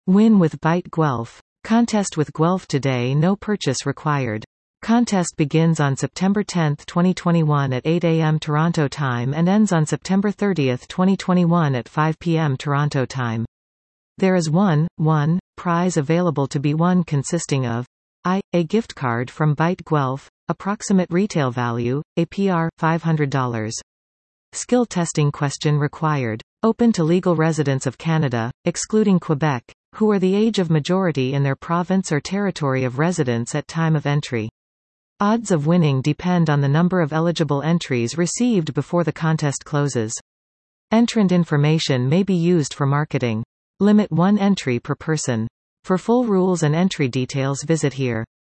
Win with Byte Guelph. Contest with Guelph today, no purchase required. Contest begins on September 10, 2021 at 8 a.m. Toronto time and ends on September 30, 2021 at 5 p.m. Toronto time. There is one prize available to be won consisting of a gift card from Byte Guelph, approximate retail value, APR, $500. Skill testing question required. Open to legal residents of Canada, excluding Quebec, who are the age of majority in their province or territory of residence at time of entry. Odds of winning depend on the number of eligible entries received before the contest closes. Entrant information may be used for marketing. Limit 1 entry per person. For full rules and entry details visit here.